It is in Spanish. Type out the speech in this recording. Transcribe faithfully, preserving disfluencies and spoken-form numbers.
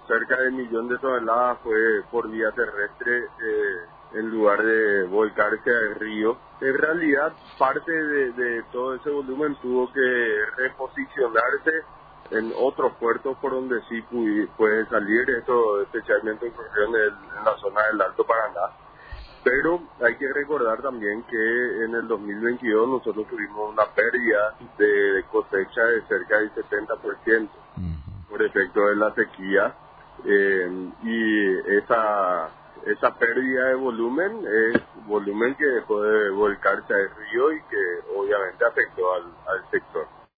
cerca de un millón de toneladas fue por vía terrestre eh, en lugar de volcarse al río. En realidad, parte de, de todo ese volumen tuvo que reposicionarse en otros puertos por donde sí pude, puede salir, esto especialmente ocurrió en, el, en la zona del Alto Paraná. Pero hay que recordar también que en el dos mil veintidós nosotros tuvimos una pérdida de cosecha de cerca del setenta por ciento por efecto de la sequía, eh, y esa esa pérdida de volumen es volumen que dejó de volcarse al río y que obviamente afectó al, al sector.